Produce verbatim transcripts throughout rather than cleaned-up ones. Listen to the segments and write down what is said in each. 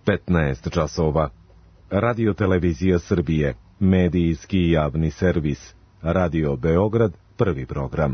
petnaest časova. Radio Televizija Srbije, medijski javni servis. Radio Beograd, prvi program.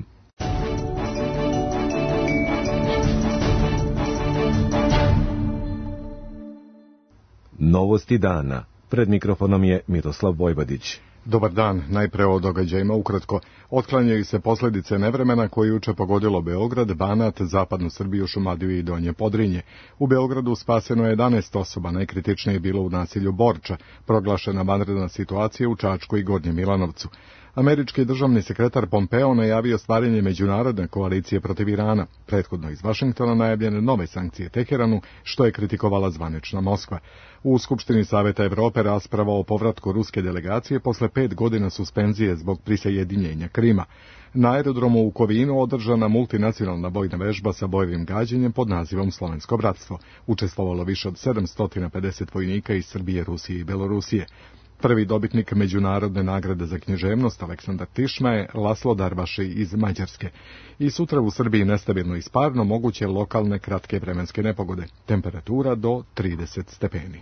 Novosti dana. Pred mikrofonom je Miroslav Vojvodić. Dobar dan, najpre o događajima ukratko. Otklanjaju se posljedice nevremena koje juče pogodilo Beograd, Banat, zapadnu Srbiju, Šumadiju i Donje Podrinje. U Beogradu spaseno je jedanaest osoba, najkritičnije je bilo u naselju Borča, proglašena vanredna situacija u Čačku i Gornjem Milanovcu. Američki državni sekretar Pompeo najavio stvaranje međunarodne koalicije protiv Irana, prethodno iz Vašingtona najavljene nove sankcije Teheranu, što je kritikovala zvanična Moskva. U Skupštini Saveta Evrope rasprava o povratku ruske delegacije posle pet godina suspenzije zbog prisjedinjenja Krima. Na aerodromu u Kovinu održana multinacionalna vojna vežba sa bojevim gađenjem pod nazivom Slovensko bratstvo. Učestvovalo više od sedamsto pedeset vojnika iz Srbije, Rusije i Belorusije. Prvi dobitnik međunarodne nagrade za književnost Aleksandar Tišma je Laslo Darvaši iz Mađarske. I sutra u Srbiji nestabilno i sparno, moguće lokalne kratke vremenske nepogode. Temperatura do trideset stepeni.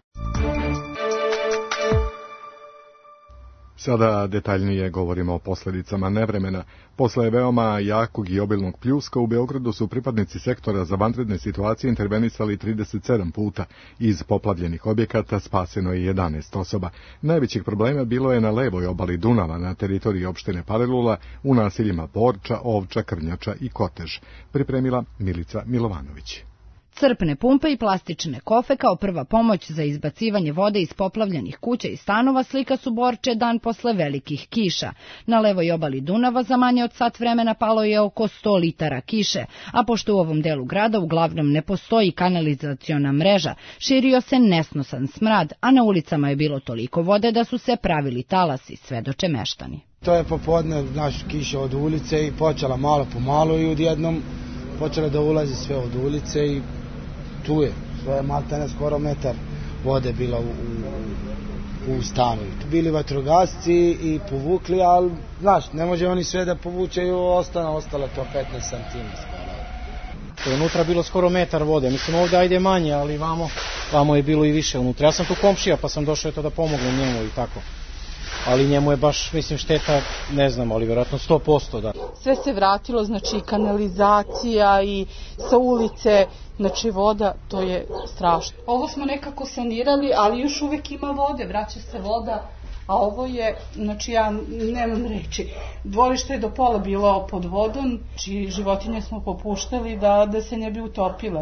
Sada detaljnije govorimo o posljedicama nevremena. Posle veoma jakog i obilnog pljuska u Beogradu su pripadnici sektora za vanredne situacije intervenisali trideset sedam puta. Iz poplavljenih objekata spaseno je jedanaest osoba. Najvećih problema bilo je na levoj obali Dunava, na teritoriji opštine Palilula, u naseljima Borča, Ovča, Krnjača i Kotež. Pripremila Milica Milovanović. Crpne pumpe i plastične kofe kao prva pomoć za izbacivanje vode iz poplavljenih kuća i stanova slika su Borče dan posle velikih kiša. Na levoj obali Dunava za manje od sat vremena palo je oko sto litara kiše, a pošto u ovom delu grada uglavnom ne postoji kanalizaciona mreža, širio se nesnosan smrad, a na ulicama je bilo toliko vode da su se pravili talasi, svedoče meštani. To je popodne naš kiša od ulice i počela malo po malo i odjednom počela da ulazi sve od ulice i tu je, sve je maltene skoro metar vode bila u, u, u stanu. Bili vatrogasci i povukli, ali, znaš, ne može oni sve da povučeju, ostane, ostalo to petnaest santimetara. Unutra bilo skoro metar vode, mislim ovdje ajde manje, ali vamo, vamo je bilo i više unutra. Ja sam tu komšija, pa sam došao eto da pomognem njemu i tako. Ali njemu je baš, mislim, šteta, ne znam, ali vjerojatno sto posto, da. Sve se vratilo, znači kanalizacija i sa ulice, znači voda, to je strašno. Ovo smo nekako sanirali, ali još uvijek ima vode, vraća se voda, a ovo je, znači ja nemam reči. Dvorište je do pola bilo pod vodom, znači životinje smo popuštali da, da se ne bi utopile.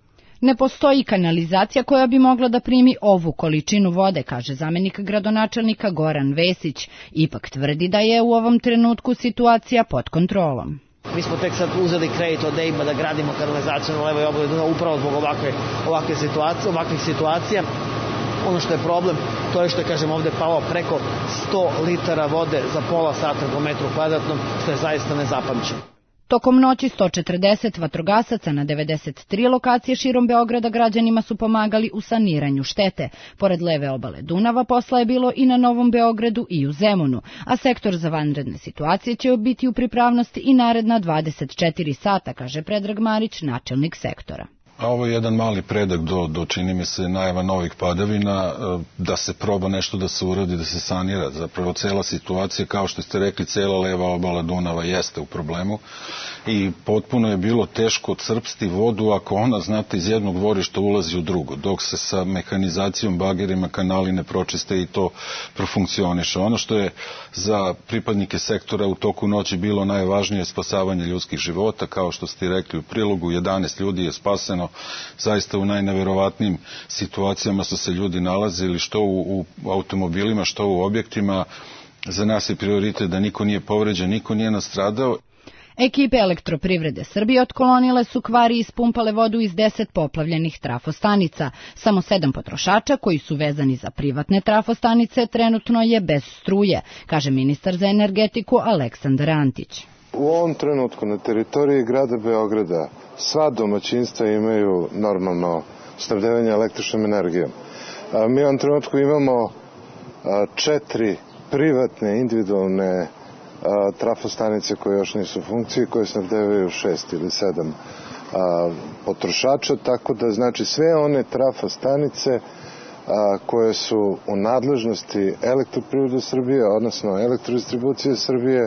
Ne postoji kanalizacija koja bi mogla da primi ovu količinu vode, kaže zamenik gradonačelnika Goran Vesić. Ipak tvrdi da je u ovom trenutku situacija pod kontrolom. Mi smo tek sad uzeli kredit od E I B-a da gradimo kanalizaciju na levoj obali Dunava upravo zbog ovakve, ovakve situacije, ovakvih situacija. Ono što je problem, to je što je, kažem, ovdje palo preko sto litara vode za pola sata po metru kvadratnom, što je zaista nezapamćeno. Tokom noći sto četrdeset vatrogasaca na devedeset tri lokacije širom Beograda građanima su pomagali u saniranju štete. Pored leve obale Dunava posla je bilo i na Novom Beogradu i u Zemunu, a sektor za vanredne situacije će biti u pripravnosti i naredna dvadeset četiri sata, kaže Predrag Marić, načelnik sektora. A ovo je jedan mali predak do, do čini mi se najava novih padavina, da se proba nešto da se uradi, da se sanira. Zapravo cela situacija, kao što ste rekli, cela leva obala Dunava jeste u problemu i potpuno je bilo teško crpsti vodu ako ona, znate, iz jednog dvorišta ulazi u drugo, dok se sa mehanizacijom, bagerima, kanali ne pročiste i to profunkcioniše. Ono što je za pripadnike sektora u toku noći bilo najvažnije je spasavanje ljudskih života, kao što ste rekli u prilogu, jedanaest ljudi je spaseno. Zaista u najneverovatnijim situacijama su se ljudi nalazili, što u, u automobilima, što u objektima. Za nas je prioritet da niko nije povređen, niko nije nastradao. Ekipe Elektroprivrede Srbije otklonile su kvar i ispumpale vodu iz deset poplavljenih trafostanica. Samo sedam potrošača koji su vezani za privatne trafostanice trenutno je bez struje, kaže ministar za energetiku Aleksandar Antić. U ovom trenutku na teritoriji grada Beograda sva domaćinstva imaju normalno snabdevanje električnom energijom. Mi u ovom trenutku imamo četiri privatne, individualne trafostanice koje još nisu u funkciji, koje snabdevaju šest ili sedam potrošača, tako da znači sve one trafostanice koje su u nadležnosti Elektroprivrede Srbije, odnosno Elektrodistribucije Srbije,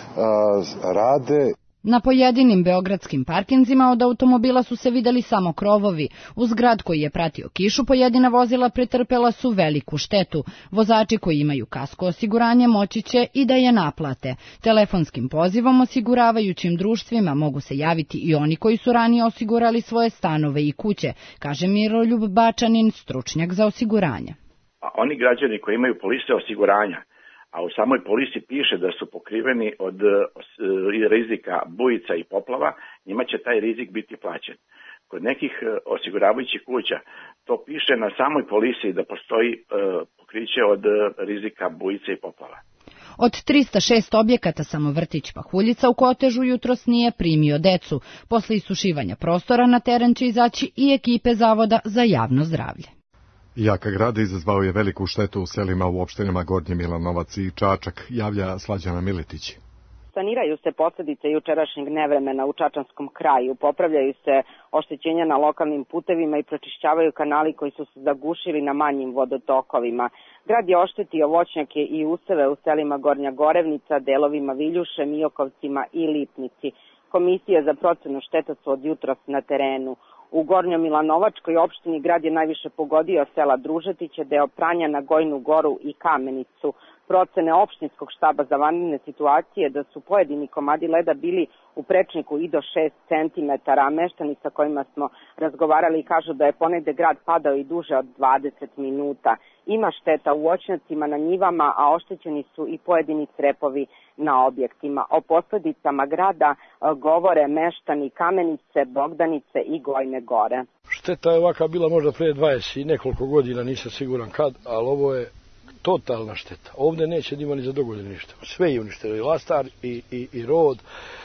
rade. Na pojedinim beogradskim parkinzima od automobila su se videli samo krovovi. Uz grad koji je pratio kišu, pojedina vozila pretrpela su veliku štetu. Vozači koji imaju kasko osiguranje moći će i da je naplate. Telefonskim pozivom osiguravajućim društvima mogu se javiti i oni koji su ranije osigurali svoje stanove i kuće, kaže Miroljub Bačanin, stručnjak za osiguranje. Oni građani koji imaju polise osiguranja, a u samoj polisi piše da su pokriveni od rizika bujica i poplava, njima će taj rizik biti plaćen. Kod nekih osiguravajućih kuća to piše na samoj polisi da postoji pokriće od rizika bujice i poplava. Od trista šest objekata samo vrtić Pahuljica u Kotežu jutros nije primio decu. Posle isušivanja prostora na teren će izaći i ekipe Zavoda za javno zdravlje. Jaka grad izazvao je veliku štetu u selima u opštinama Gornji Milanovac i Čačak, javlja Slađana Miletić. Saniraju se posledice jučerašnjeg nevremena u Čačanskom kraju, popravljaju se oštećenja na lokalnim putevima i pročišćavaju kanali koji su se zagušili na manjim vodotokovima. Grad je oštetio voćnjake i useve u selima Gornja Gorevnica, delovima Viljuše, Mijokovcima i Lipnici. Komisije za procenu šteta su od jutros na terenu. U Gornjo-Milanovačkoj opštini grad je najviše pogodio sela Družetiće, deo Pranja, Gojnu Goru i Kamenicu. Procene opštinskog štaba za vanredne situacije da su pojedini komadi leda bili u prečniku i do šest centimetara, a meštani sa kojima smo razgovarali kažu da je ponegde grad padao i duže od dvadeset minuta. Ima šteta u voćnjacima na njivama, a oštećeni su i pojedini crepovi na objektima. O posledicama grada govore meštani Kamenice, Bogdanice i Gojne Gore. Šteta je ovaka bila možda pre dvadeset i nekoliko godina, nisam siguran kad, ali ovo je totalna šteta. Ovde neće da ima ni za dogodinu ništa. Sve je uništeno, i lastar, i, i, i rod,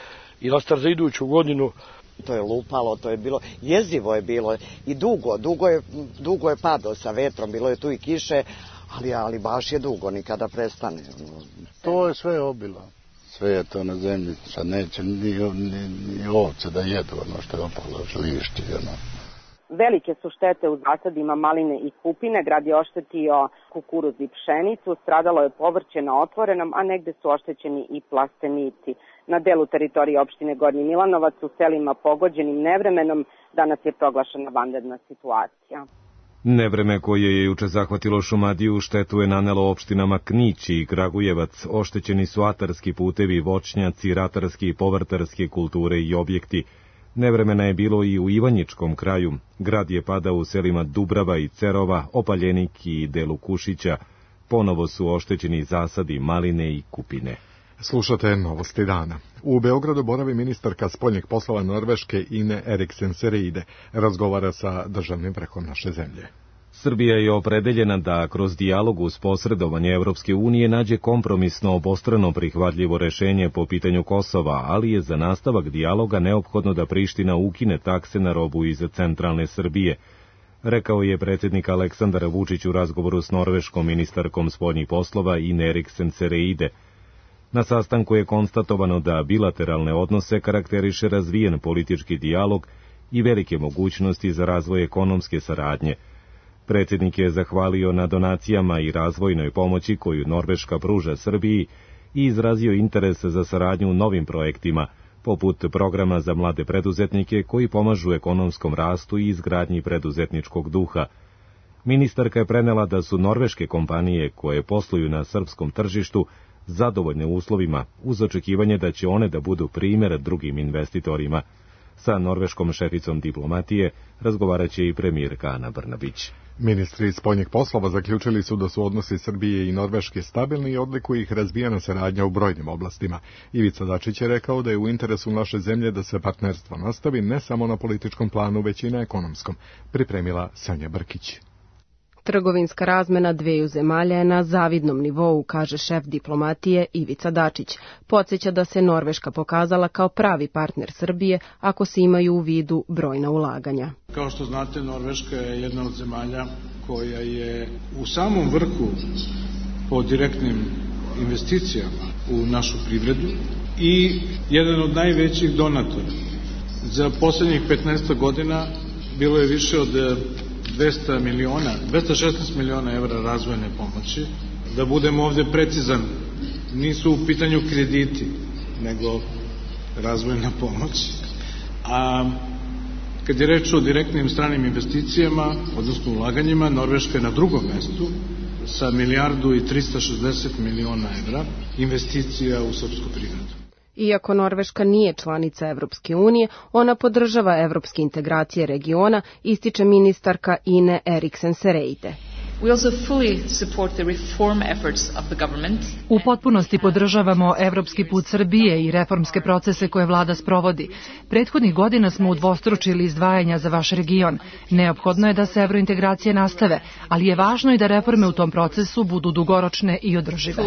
i lastar za iduću godinu. To je lupalo, to je bilo, jezivo je bilo i dugo, dugo je, dugo je padao sa vetrom, bilo je tu i kiše, ali, ali baš je dugo, nikada prestane. To je sve obilo. Sve je to na zemlji, sad neće ni, ni, ni ovce da jedu ono što je opalo, lišće, ono. Velike su štete u zasadima maline i kupine, grad je oštetio kukuruz i pšenicu, stradalo je povrće na otvorenom, a negde su oštećeni i plastenici. Na delu teritorije opštine Gornji Milanovac u selima pogođenim nevremenom danas je proglašena vanredna situacija. Nevreme koje je juče zahvatilo Šumadiju štetu je nanelo opštinama Knić i Kragujevac. Oštećeni su atarski putevi, voćnjaci, ratarski i povrtarske kulture i objekti. Nevremena je bilo i u Ivanjičkom kraju. Grad je padao u selima Dubrava i Cerova, Opaljenik i delu Kušića. Ponovo su oštećeni zasadi maline i kupine. Slušate novosti dana. U Beogradu boravi ministarka spoljnih poslova Norveške Ine Eriksen Søreide. Razgovara sa državnim vrhom naše zemlje. Srbija je opredeljena da kroz dijalog uz posredovanje Evropske unije nađe kompromisno obostrano prihvatljivo rešenje po pitanju Kosova, ali je za nastavak dijaloga neophodno da Priština ukine takse na robu iz centralne Srbije, rekao je predsjednik Aleksandar Vučić u razgovoru s norveškom ministarkom spoljnih poslova Ine Eriksen Søreide. Na sastanku je konstatovano da bilateralne odnose karakteriše razvijen politički dijalog i velike mogućnosti za razvoj ekonomske saradnje. Predsjednik je zahvalio na donacijama i razvojnoj pomoći koju Norveška pruža Srbiji i izrazio interes za saradnju u novim projektima, poput programa za mlade preduzetnike koji pomažu ekonomskom rastu i izgradnji preduzetničkog duha. Ministarka je prenela da su norveške kompanije koje posluju na srpskom tržištu zadovoljne uslovima, uz očekivanje da će one da budu primjer drugim investitorima. Sa norveškom šeficom diplomatije razgovarat će i premijerka Ana Brnabić. Ministri spoljnih poslova zaključili su da su odnosi Srbije i Norveške stabilni i odlikuje ih razvijena saradnja u brojnim oblastima. Ivica Dačić je rekao da je u interesu naše zemlje da se partnerstvo nastavi ne samo na političkom planu, već i na ekonomskom, pripremila Sanja Brkić. Trgovinska razmena dveju zemalja je na zavidnom nivou, kaže šef diplomatije Ivica Dačić. Podsjeća da se Norveška pokazala kao pravi partner Srbije ako se imaju u vidu brojna ulaganja. Kao što znate, Norveška je jedna od zemalja koja je u samom vrhu po direktnim investicijama u našu privredu i jedan od najvećih donatora Za poslednjih petnaest godina bilo je više od dvesta miliona, dvesta šesnaest miliona evra razvojne pomoći. Da budem ovde precizan, nisu u pitanju krediti, nego razvojna pomoć. A kad je reč o direktnim stranim investicijama, odnosno ulaganjima, Norveška je na drugom mestu sa milijardu i trista šezdeset miliona evra investicija u srpsku privredu. Iako Norveška nije članica Evropske unije, ona podržava evropske integracije regiona, ističe ministarka Ine Eriksen Søreide. U potpunosti podržavamo evropski put Srbije i reformske procese koje vlada sprovodi. Prethodnih godina smo udvostručili izdvajanja za vaš region. Neophodno je da se evrointegracije nastave, ali je važno i da reforme u tom procesu budu dugoročne i održive.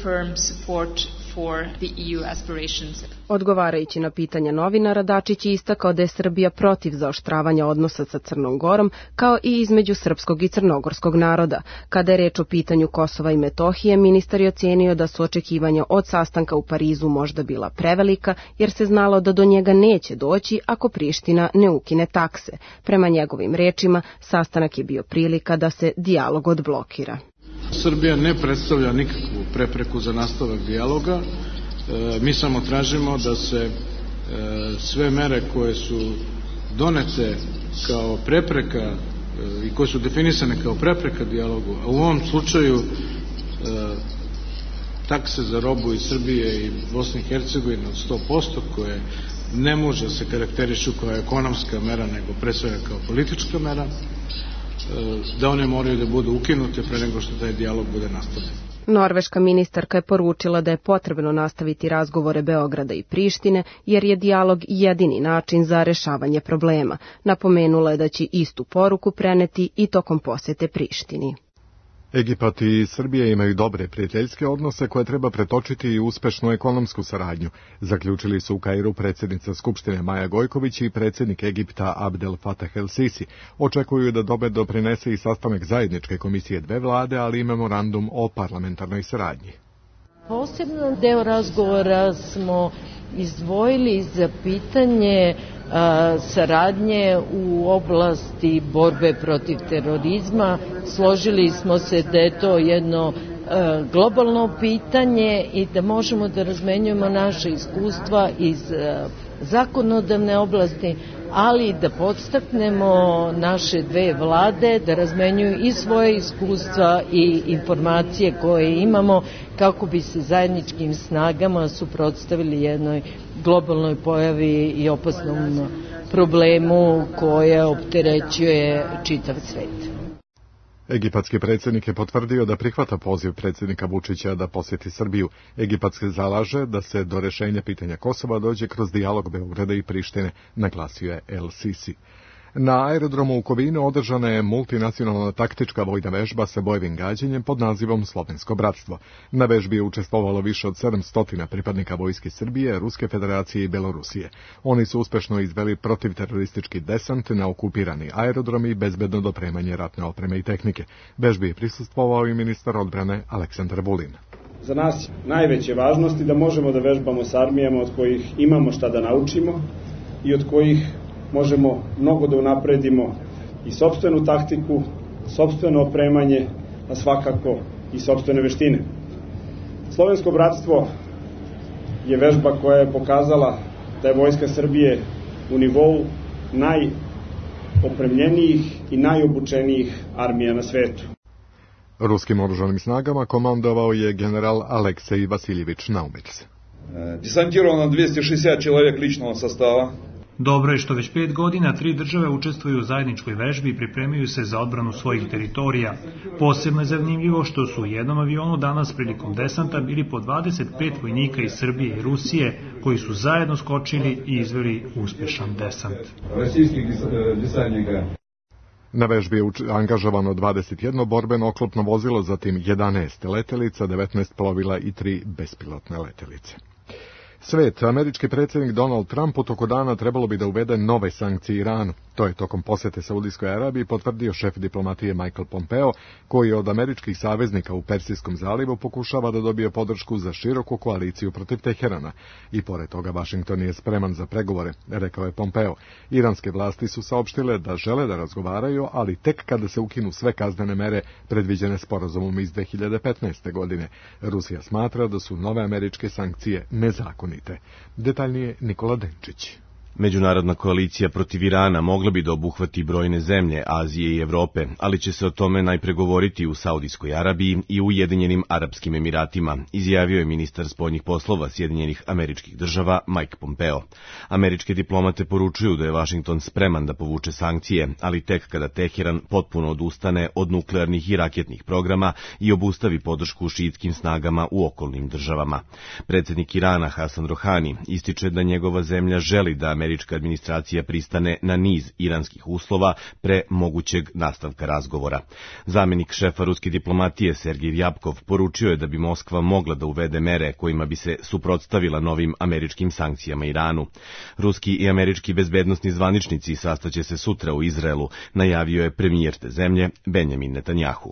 Odgovarajući na pitanja novinara, Dačić je istakao da je Srbija protiv zaoštravanja odnosa sa Crnom Gorom, kao i između srpskog i crnogorskog naroda. Kada je reč o pitanju Kosova i Metohije, ministar je ocenio da su očekivanja od sastanka u Parizu možda bila prevelika, jer se znalo da do njega neće doći ako Priština ne ukine takse. Prema njegovim rečima, sastanak je bio prilika da se dijalog odblokira. Srbija ne predstavlja nikakvu prepreku za nastavak dijaloga. E, mi samo tražimo da se e, sve mere koje su donete kao prepreka e, i koje su definisane kao prepreka dijalogu, a u ovom slučaju e, takse za robu iz Srbije i Bosne i Hercegovine od sto posto koje ne može se karakterišu kao ekonomska mera, nego pre svega kao politička mera, da one moraju da budu ukinute pre nego što taj dijalog bude nastavljen. Norveška ministarka je poručila da je potrebno nastaviti razgovore Beograda i Prištine, jer je dijalog jedini način za rešavanje problema. Napomenula je da će istu poruku preneti i tokom posete Prištini. Egipat i Srbija imaju dobre prijateljske odnose koje treba pretočiti i uspešnu ekonomsku saradnju, zaključili su u Kairu predsjednica Skupštine Maja Gojković i predsjednik Egipta Abdel Fattah el-Sisi. Očekuju da dobe doprinese i sastanak zajedničke komisije dve vlade, ali i memorandum o parlamentarnoj saradnji. Posebno deo razgovora smo izdvojili za pitanje a, saradnje u oblasti borbe protiv terorizma. Složili smo se da je to jedno a, globalno pitanje i da možemo da razmenjujemo naše iskustva iz a, zakonodavne oblasti, ali da podstaknemo naše dve vlade da razmenjuju i svoje iskustva i informacije koje imamo kako bi se zajedničkim snagama suprotstavili jednoj globalnoj pojavi i opasnom problemu koje opterećuje čitav svet. Egipatski predsjednik je potvrdio da prihvata poziv predsjednika Vučića da posjeti Srbiju. Egipat se zalaže da se do rešenja pitanja Kosova dođe kroz dijalog Beograda i Prištine, naglasio je el-Sisi. Na aerodromu u Kovinu održana je multinacionalna taktička vojna vežba sa bojevim gađanjem pod nazivom Slovensko bratstvo. Na vežbi je učestvovalo više od sedamsto pripadnika vojske Srbije, Ruske federacije i Belorusije. Oni su uspešno izveli protivteroristički desant na okupirani aerodrom i bezbedno dopremanje ratne opreme i tehnike. Vežbi je prisustvovao i ministar odbrane Aleksandar Vulin. Za nas najveće važnosti da možemo da vežbamo s armijama od kojih imamo šta da naučimo i od kojih možemo mnogo da unapredimo i sopstvenu taktiku, sopstveno opremanje, a svakako i sopstvene veštine. Slovensko bratstvo je vežba koja je pokazala da je Vojska Srbije u nivou najopremljenijih i najobučenijih armija na svetu. Ruskim oružanim snagama komandovao je general Aleksej Vasiljević Naumec. Десантировано двести шестьдесят человек личного состава. Dobro je što već pet godina tri države učestvuju u zajedničkoj vežbi i pripremaju se za odbranu svojih teritorija. Posebno je zanimljivo što su u jednom avionu danas prilikom desanta bili po dvadeset pet vojnika iz Srbije i Rusije koji su zajedno skočili i izveli uspešan desant. Na vežbi je angažovano dvadeset jedno borbeno oklopno vozilo, zatim jedanaest letelica, devetnaest plovila i tri bespilotne letelice. Svet, američki predsjednik Donald Trump u toku dana trebalo bi da uvede nove sankcije Iranu. To je tokom posete Saudijskoj Arabiji potvrdio šef diplomatije Michael Pompeo, koji od američkih saveznika u Persijskom zalivu pokušava da dobije podršku za široku koaliciju protiv Teherana. I pored toga Vašington je spreman za pregovore, rekao je Pompeo. Iranske vlasti su saopštile da žele da razgovaraju, ali tek kada se ukinu sve kaznene mere predviđene sporazumom iz dve hiljade petnaeste. godine. Rusija smatra da su nove američke sankcije nezakonite. Detaljnije Nikola Denčić. Međunarodna koalicija protiv Irana mogla bi da obuhvati brojne zemlje Azije i Evrope, ali će se o tome najpre govoriti u Saudijskoj Arabiji i u Ujedinjenim Arapskim Emiratima, izjavio je ministar spoljnih poslova Sjedinjenih Američkih Država Mike Pompeo. Američke diplomate poručuju da je Vašington spreman da povuče sankcije, ali tek kada Teheran potpuno odustane od nuklearnih i raketnih programa i obustavi podršku šiitskim snagama u okolnim državama. Predsjednik Irana Hasan Rohani ističe da njegova zemlja želi da američka administracija pristane na niz iranskih uslova pre mogućeg nastavka razgovora. Zamenik šefa ruske diplomatije Sergej Ryabkov poručio je da bi Moskva mogla da uvede mere kojima bi se suprotstavila novim američkim sankcijama Iranu. Ruski i američki bezbednosni zvaničnici sastaće se sutra u Izraelu, najavio je premijer te zemlje Benjamin Netanjahu.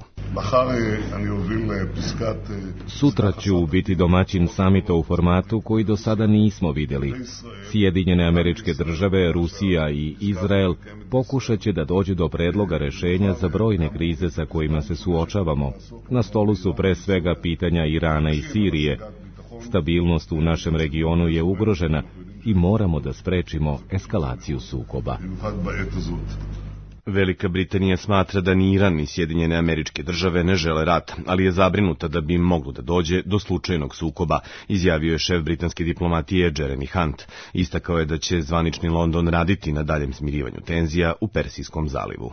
Sutra ću biti domaćin samita u formatu koji do sada nismo vidjeli. Sjedinjene Američke Države, Rusija i Izrael pokušat će da dođe do predloga rešenja za brojne krize sa kojima se suočavamo. Na stolu su pre svega pitanja Irana i Sirije. Stabilnost u našem regionu je ugrožena i moramo da sprečimo eskalaciju sukoba. Velika Britanija smatra da ni Iran ni Sjedinjene Američke Države ne žele rat, ali je zabrinuta da bi moglo da dođe do slučajnog sukoba, izjavio je šef britanske diplomatije Jeremy Hunt. Istakao je da će zvanični London raditi na daljem smirivanju tenzija u Persijskom zalivu.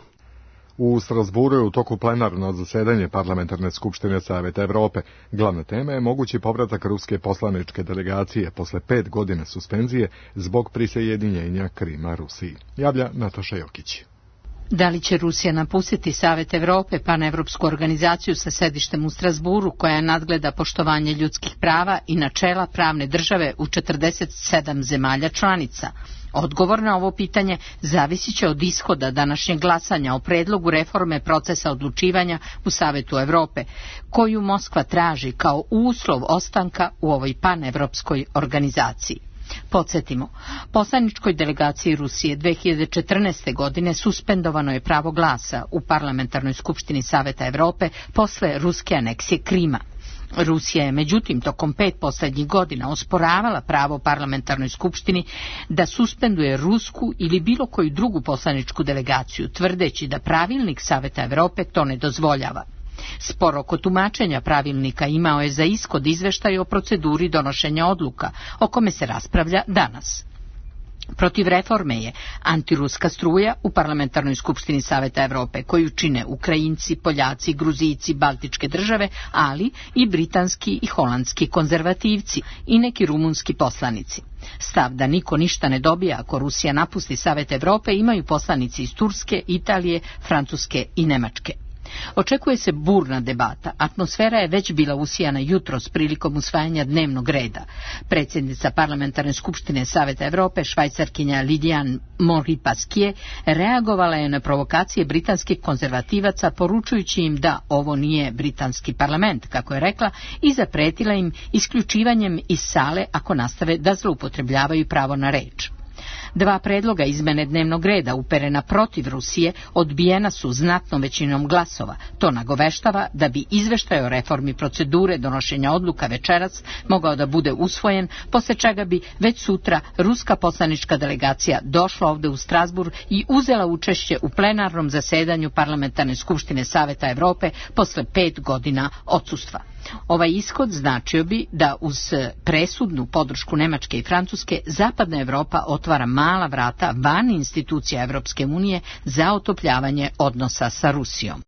U Strasburu je u toku plenarno zasedanje Parlamentarne skupštine Saveta Evrope. Glavna tema je mogući povratak ruske poslaničke delegacije posle pet godina suspenzije zbog prisjedinjenja Krima Rusiji. Javlja Nataša Jokić. Da li će Rusija napustiti Savet Evrope, panevropsku organizaciju sa sedištem u Strasburu, koja nadgleda poštovanje ljudskih prava i načela pravne države u četrdeset sedam zemalja članica? Odgovor na ovo pitanje zavisit će od ishoda današnjeg glasanja o predlogu reforme procesa odlučivanja u Savetu Evrope, koju Moskva traži kao uslov ostanka u ovoj panevropskoj organizaciji. Podsjetimo, poslaničkoj delegaciji Rusije dve hiljade četrnaeste. godine suspendovano je pravo glasa u Parlamentarnoj skupštini Saveta Evrope posle ruske aneksije Krima. Rusija je međutim tokom pet posljednjih godina osporavala pravo Parlamentarnoj skupštini da suspenduje rusku ili bilo koju drugu poslaničku delegaciju, tvrdeći da pravilnik Saveta Evrope to ne dozvoljava. Spor oko tumačenja pravilnika imao je za ishod izveštaj o proceduri donošenja odluka, o kome se raspravlja danas. Protiv reforme je antiruska struja u Parlamentarnoj skupštini Saveta Evrope, koju čine Ukrajinci, Poljaci, Gruzijci, Baltičke države, ali i britanski i holandski konzervativci i neki rumunski poslanici. Stav da niko ništa ne dobija ako Rusija napusti Savet Evrope imaju poslanici iz Turske, Italije, Francuske i Nemačke. Očekuje se burna debata. Atmosfera je već bila usijana jutros prilikom usvajanja dnevnog reda. Predsjednica Parlamentarne skupštine Saveta Evrope, Švajcarkinja Lidiane Montpasquier, reagovala je na provokacije britanskih konzervativaca, poručujući im da ovo nije britanski parlament, kako je rekla, i zapretila im isključivanjem iz sale ako nastave da zloupotrebljavaju pravo na reč. Dva predloga izmene dnevnog reda uperena protiv Rusije odbijena su znatnom većinom glasova. To nagoveštava da bi izveštaj o reformi procedure donošenja odluka večeras mogao da bude usvojen, posle čega bi već sutra ruska poslanička delegacija došla ovde u Strasburg i uzela učešće u plenarnom zasedanju Parlamentarne skupštine Saveta Evrope posle pet godina odsustva. Ovaj ishod značio bi da uz presudnu podršku Nemačke i Francuske Zapadna Evropa otvara mala vrata van institucija Evropske unije za otopljavanje odnosa sa Rusijom.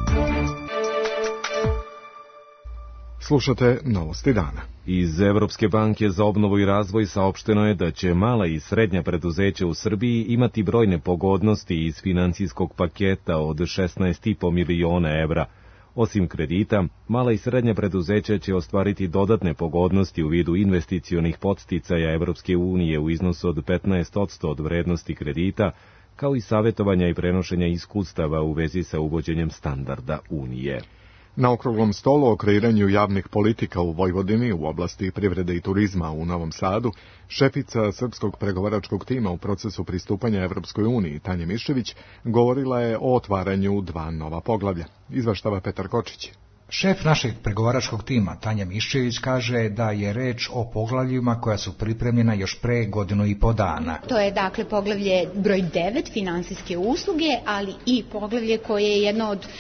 Slušate novosti dana. Iz Evropske banke za obnovu i razvoj saopšteno je da će mala i srednja preduzeća u Srbiji imati brojne pogodnosti iz financijskog paketa od šesnaest i po miliona evra. Osim kredita, mala i srednja preduzeća će ostvariti dodatne pogodnosti u vidu investicionih podsticaja Evropske unije u iznosu od petnaest posto od vrednosti kredita, kao i savjetovanja i prenošenja iskustava u vezi sa uvođenjem standarda Unije. Na okruglom stolu o kreiranju javnih politika u Vojvodini u oblasti privrede i turizma u Novom Sadu, šefica srpskog pregovaračkog tima u procesu pristupanja Evropskoj uniji, Tanja Miščević, govorila je o otvaranju dva nova poglavlja. Izveštava Petar Kočić. Šef našeg pregovaračkog tima, Tanja Miščević, kaže da je reč o poglavljima koja su pripremljena još pre godinu i po dana. To je dakle poglavlje broj devet, finansijske usluge, ali i poglavlje koje je jedno od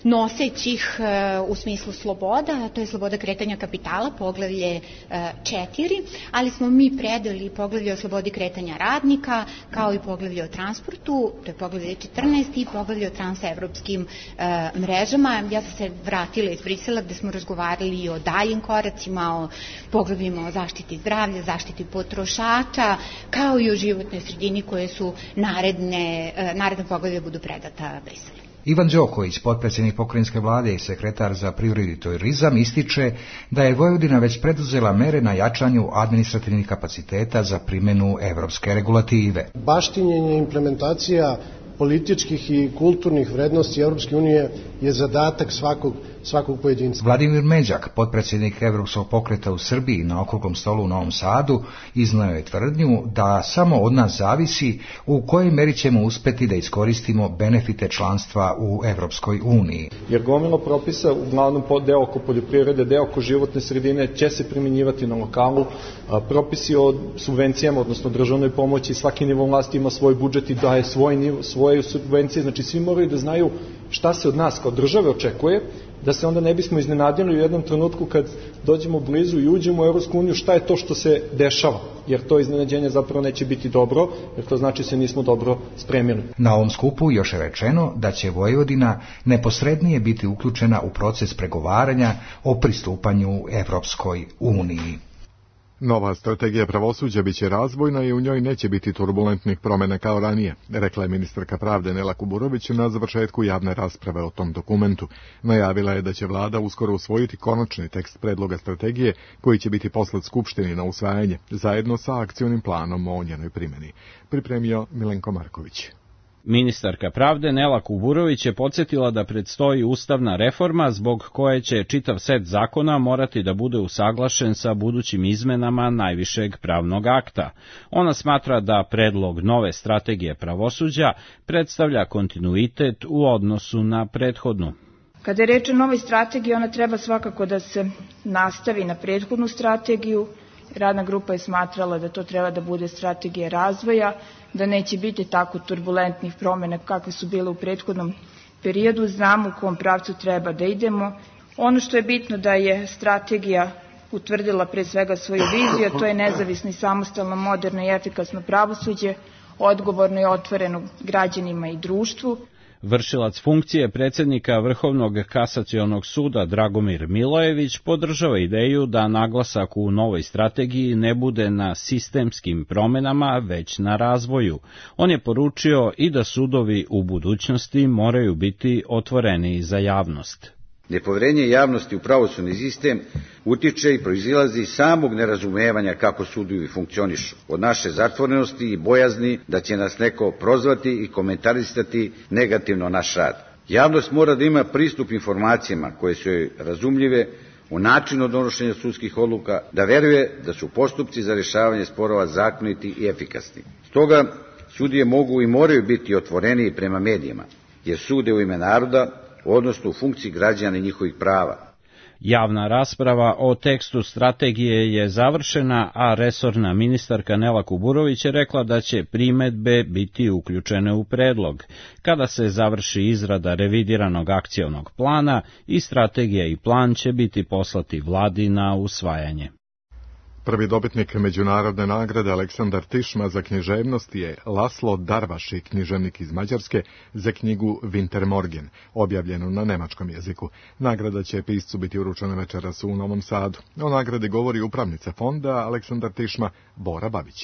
nosećih u smislu sloboda, to je sloboda kretanja kapitala, poglavlje četiri, ali smo mi predali poglavlje o slobodi kretanja radnika, kao i poglavlje o transportu, to je poglavlje četrnaest i poglavlje o transevropskim mrežama. Ja sam se vratila iz Brisela gde smo razgovarali i o daljim koracima, o poglavljima o zaštiti zdravlja, zaštiti potrošača, kao i o životnoj sredini koje su naredne, naredne poglavlje budu predata Briselu. Ivan Đoković, potpredsjednik pokrajinske vlade i sekretar za privredu i turizam, ističe da je Vojvodina već preduzela mere na jačanju administrativnih kapaciteta za primjenu evropske regulative. Baštinjenje, implementacija političkih i kulturnih vrednosti Evropske unije je zadatak svakog, svakog pojedinca. Vladimir Međak, potpredsjednik Evropskog pokreta u Srbiji na okruglom stolu u Novom Sadu, izneo je tvrdnju da samo od nas zavisi u kojoj meri ćemo uspeti da iskoristimo benefite članstva u Evropskoj uniji. Jer gomilo propisa, uglavnom deo oko poljoprivrede, deo oko životne sredine, će se primjenjivati na lokalu. Propisi o subvencijama, odnosno državnoj pomoći, svaki nivo vlasti ima svoj budžet i daje svoj nivo, svoje subvencije, znači svi moraju da znaju šta se od nas kao države očekuje, da se onda ne bismo iznenadili u jednom trenutku kad dođemo blizu i uđemo u Evropsku uniju šta je to što se dešava, jer to iznenađenje zapravo neće biti dobro, jer to znači se nismo dobro spremili. Na ovom skupu još je rečeno da će Vojvodina neposrednije biti uključena u proces pregovaranja o pristupanju Evropskoj uniji. Nova strategija pravosuđa biće razvojna i u njoj neće biti turbulentnih promjena kao ranije, rekla je ministarka pravde Nela Kuburović na završetku javne rasprave o tom dokumentu. Najavila je da će vlada uskoro usvojiti konačni tekst predloga strategije koji će biti poslat Skupštini na usvajanje, zajedno sa akcionim planom o njenoj primjeni. Pripremio Milenko Marković. Ministarka pravde Nela Kuburović je podsjetila da predstoji ustavna reforma zbog koje će čitav set zakona morati da bude usaglašen sa budućim izmenama najvišeg pravnog akta. Ona smatra da predlog nove strategije pravosuđa predstavlja kontinuitet u odnosu na prethodnu. Kada je reč o novoj strategiji, ona treba svakako da se nastavi na prethodnu strategiju. Radna grupa je smatrala da to treba da bude strategija razvoja, da neće biti tako turbulentnih promjena kakve su bile u prethodnom periodu. Znamo u kom pravcu treba da idemo. Ono što je bitno da je strategija utvrdila pre svega svoju viziju, a to je nezavisno i samostalno, moderno i efikasno pravosuđe, odgovorno i otvoreno građanima i društvu. Vršilac funkcije predsjednika Vrhovnog kasacionog suda Dragomir Milojević podržava ideju da naglasak u novoj strategiji ne bude na sistemskim promjenama, već na razvoju. On je poručio i da sudovi u budućnosti moraju biti otvoreni za javnost. Nepoverenje javnosti u pravosudni sistem utiče i proizilazi iz samog nerazumevanja kako sudovi funkcionišu, od naše zatvorenosti i bojazni da će nas neko prozvati i komentarisati negativno naš rad. Javnost mora da ima pristup informacijama koje su joj razumljive u načinu donošenja sudskih odluka, da veruje da su postupci za rješavanje sporova zakoniti i efikasni. Stoga sudije mogu i moraju biti otvoreniji prema medijima, jer sude u ime naroda, odnosno u funkciji građana i njihovih prava. Javna rasprava o tekstu strategije je završena, a resorna ministarka Nela Kuburović je rekla da će primedbe biti uključene u predlog. Kada se završi izrada revidiranog akcionog plana, i strategija i plan će biti poslati vladi na usvajanje. Prvi dobitnik međunarodne nagrade Aleksandar Tišma za književnost je Laslo Darvaši, književnik iz Mađarske, za knjigu Winter Morgen, objavljenu na nemačkom jeziku. Nagrada će piscu biti uručena večeras u Novom Sadu. O nagradi govori upravnica fonda Aleksandar Tišma, Bora Babić.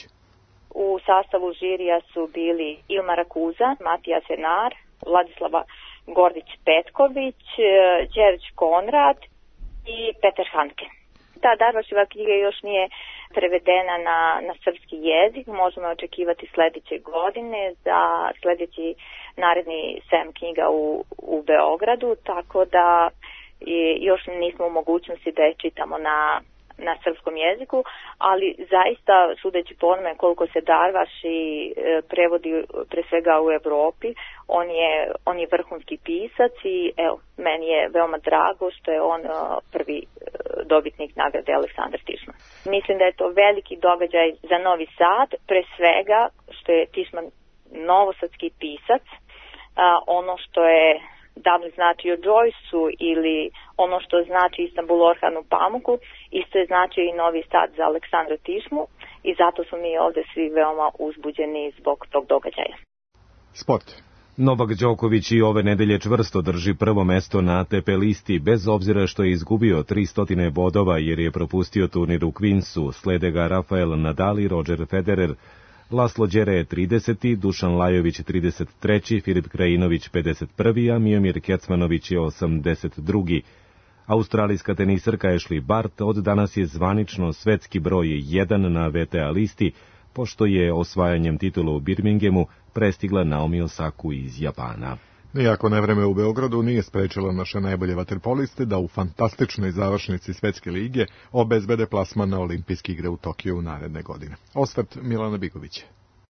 U sastavu žirija su bili Ilma Rakuza, Matija Senar, Vladislava Gordić-Petković, Đerđ Konrad i Peter Hanke. Ta Darvaševa knjiga još nije prevedena na, na srpski jezik. Možemo očekivati sledeće godine za sledeći naredni sajam knjiga u, u Beogradu, tako da i još nismo u mogućnosti da je čitamo na na srpskom jeziku, ali zaista sudeći po onome koliko se Darvaš i e, prevodi pre svega u Evropi, on je, on je vrhunski pisac i evo, meni je veoma drago što je on e, prvi e, dobitnik nagrade Aleksandar Tišman. Mislim da je to veliki događaj za Novi Sad, pre svega što je Tišman novosadski pisac, a, ono što je Dublin znači o Joyce-u ili ono što znači Istanbul Orhanu Pamuku, isto je znači i Novi Sad za Aleksandra Tišmu i zato smo mi ovde svi veoma uzbuđeni zbog tog događaja. Sport. Novak Đoković i ove nedelje čvrsto drži prvo mesto na A T P listi, bez obzira što je izgubio tristo bodova jer je propustio turnir u Queensu. Slede ga Rafael Nadal i Roger Federer. Laslo Đere je trideseti, Dušan Lajović trideset treći, Filip Krajinović pedeset prvi, a Miomir Kecmanović je osamdeset drugi. Australijska tenisarka Ashley Bart od danas je zvanično svetski broj jedan na V T A listi, pošto je osvajanjem titula u Birminghamu prestigla Naomi Osaku iz Japana. Nijako nevreme u Beogradu nije sprečilo naše najbolje vaterpoliste da u fantastičnoj završnici Svetske lige obezbede plasman na olimpijske igre u Tokiju u naredne godine. Osvrt Milana Bigovića.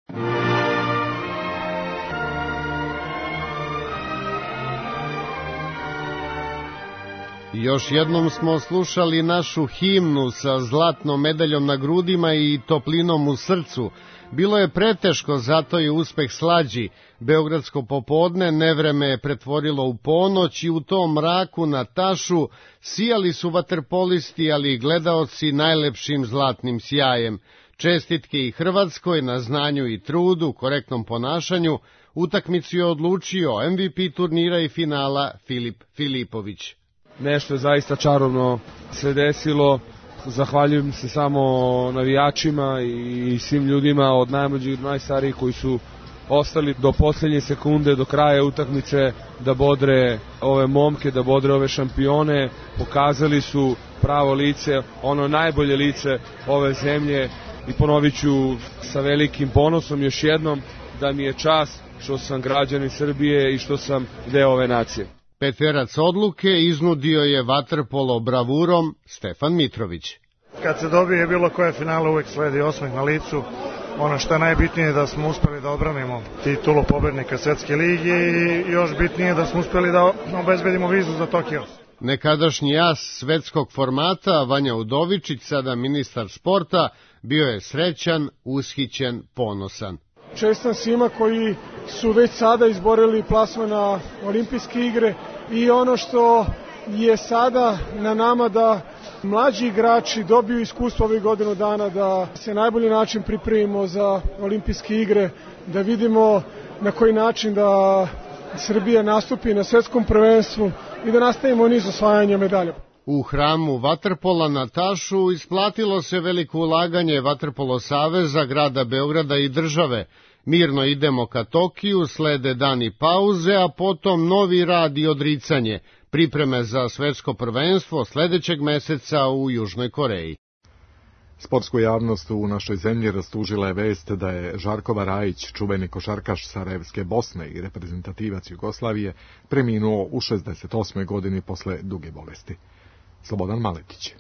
Još jednom smo slušali našu himnu sa zlatnom medaljom na grudima i toplinom u srcu. Bilo je preteško, zato je uspeh slađi. Beogradsko popodne nevreme je pretvorilo u ponoć i u tom mraku na tašu sijali su vaterpolisti, ali i gledaoci najlepšim zlatnim sjajem. Čestitke i Hrvatskoj na znanju i trudu, korektnom ponašanju. Utakmicu je odlučio M V P turnira i finala Filip Filipović. Nešto je zaista čarobno se desilo. Zahvaljujem se samo navijačima i svim ljudima od najmlađih do najstarijih koji su ostali do posljednje sekunde, do kraja utakmice, da bodre ove momke, da bodre ove šampione. Pokazali su pravo lice, ono najbolje lice ove zemlje i ponovit ću sa velikim ponosom još jednom da mi je čast što sam građanin Srbije i što sam deo ove nacije. Peterac odluke iznudio je vaterpolo bravurom Stefan Mitrović. Kad se dobije bilo koje finale uvek sledi osmeh na licu. Ono što je najbitnije je da smo uspeli da obranimo titulu pobednika Svetske lige i još bitnije da smo uspeli da obezbedimo vizu za Tokio. Nekadašnji as svetskog formata Vanja Udovičić, sada ministar sporta, bio je srećan, ushićen, ponosan. Čestam svima koji su već sada izborili plasman na olimpijske igre i ono što je sada na nama da mlađi igrači dobiju iskustvo ovih godinu dana, da se najbolji način pripremimo za olimpijske igre, da vidimo na koji način da Srbija nastupi na svetskom prvenstvu i da nastavimo niz osvajanja medalja. U hramu vaterpola na tašu isplatilo se veliko ulaganje Vaterpolo saveza grada Beograda i države. Mirno idemo ka Tokiju, slede dani pauze, a potom novi rad i odricanje, pripreme za svetsko prvenstvo sledećeg meseca u Južnoj Koreji. Sportsku javnost u našoj zemlji rastužila je vest da je Žarko Rajić, čuveni košarkaš Sarajevske Bosne i reprezentativac Jugoslavije, preminuo u šezdeset osmoj godini posle duge bolesti. Slobodan Maletić.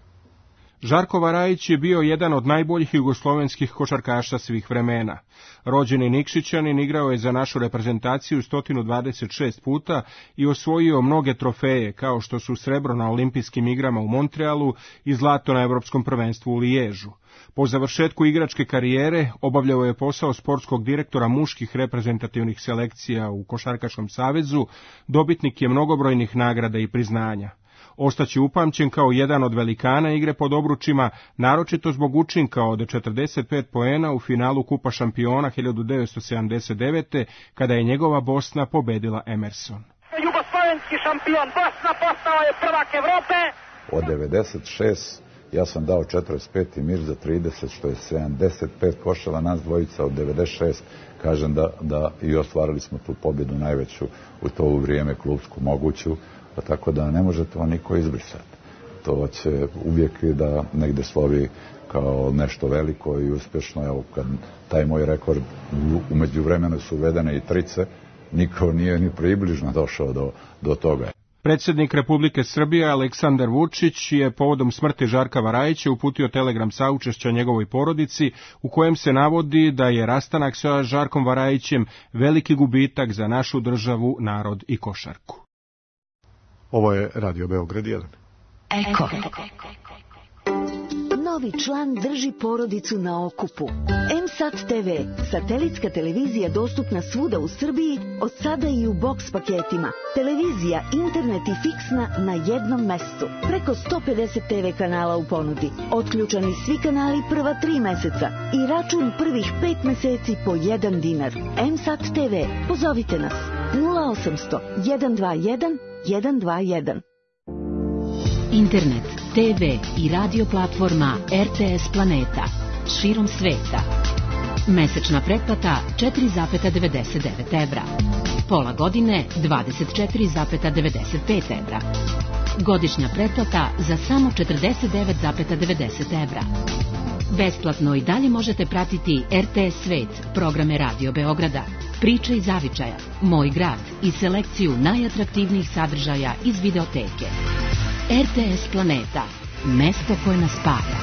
Žarko Varajić je bio jedan od najboljih jugoslovenskih košarkaša svih vremena. Rođeni Nikšićanin, igrao je za našu reprezentaciju sto dvadeset šest puta i osvojio mnoge trofeje, kao što su srebro na olimpijskim igrama u Montrealu i zlato na evropskom prvenstvu u Liježu. Po završetku igračke karijere obavljao je posao sportskog direktora muških reprezentativnih selekcija u Košarkaškom savezu, dobitnik je mnogobrojnih nagrada i priznanja. Ostaće upamćen kao jedan od velikana igre pod obručima, naročito zbog učinka od četrdeset pet poena u finalu Kupa šampiona hiljadu devetsto sedamdeset devete. kada je njegova Bosna pobedila Emerson. Jugoslovenski šampion Bosna postao je prvak Evrope. Od devedeset šest ja sam dao četrdeset pet i Mir za trideset, što je sedamdeset pet koševa, nas dvojica od devedeset šest, kažem da, da i ostvarili smo tu pobjedu najveću u to vrijeme klubsku moguću, pa tako da ne može to niko izbrisati. to će uvijek da negde slovi kao nešto veliko i uspješno. Evo, kad taj moj rekord, umeđu vremena su uvedene i trice, niko nije ni približno došao do, do toga. Predsjednik Republike Srbije Aleksandar Vučić je povodom smrti Žarka Varajića uputio telegram saučešća njegovoj porodici u kojem se navodi da je rastanak sa Žarkom Varajićem veliki gubitak za našu državu, narod i košarku. Ovo je Radio Beograd jedan. Eko. Novi član drži porodicu na okupu. M S A T T V, satelitska televizija dostupna svuda u Srbiji, od sada i u boks paketima. Televizija, internet i fiksna na jednom mestu. Preko sto pedeset T V kanala u ponudi. Otključani svi kanali prva tri meseca i račun prvih pet meseci po jedan dinar. M S A T T V, pozovite nas nula osamsto jedan dva jedan jedan dva jedan. Internet, te ve i radio platforma R T S Planeta širom sveta. Mesečna pretplata četiri zarez devedeset devet evra. Pola godine dvadeset četiri zarez devedeset pet evra. Godišnja pretplata za samo četrdeset devet zarez devedeset evra. Besplatno i dalje možete pratiti R T S Svet, programe Radio Beograda, Priče iz Zavičaja, Moj grad i selekciju najatraktivnijih sadržaja iz videoteke. R T S Planeta, mesto koje nas spaja.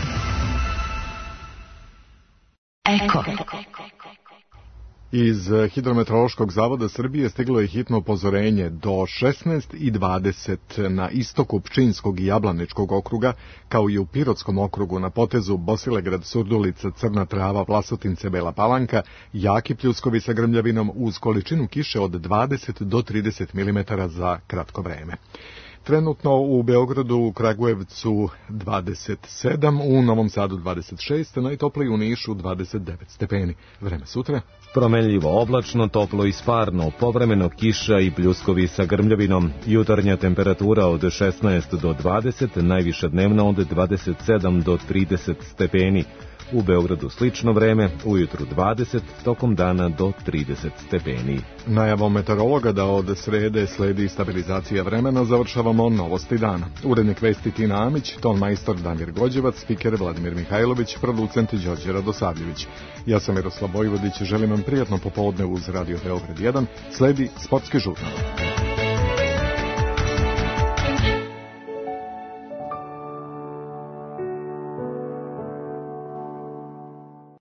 Eko. Iz Hidrometeorološkog zavoda Srbije stiglo je hitno upozorenje do šesnaest i dvadeset na istoku Pčinjskog i Jablaničkog okruga, kao i u Pirotskom okrugu na potezu Bosilegrad, Surdulica, Crna Trava, Vlasotince, Bela Palanka, jaki pljuskovi sa grmljavinom uz količinu kiše od dvadeset do trideset milimetara za kratko vreme. Trenutno u Beogradu, u Kragujevcu dvadeset sedam, u Novom Sadu dvadeset šest, najtopliji u Nišu dvadeset devet stepeni. Vreme sutra? Promenljivo oblačno, toplo i sparno, povremeno kiša i pljuskovi sa grmljavinom. Jutarnja temperatura od šesnaest do dvadeset, najviša dnevna od dvadeset sedam do trideset stepeni. U Beogradu slično vreme, ujutru dvadeset, tokom dana do trideset stepeni. Najavom meteorologa da od srede sledi stabilizacija vremena, završavamo novosti dana. Urednik vesti Tina Amić, ton majstor Damir Gođevac, spiker Vladimir Mihajlović, producent Đorđe Radosavljević. Ja sam Miroslav Vojvodić, želim vam prijatno popodne uz Radio Beograd jedan, sledi sportski žurnal.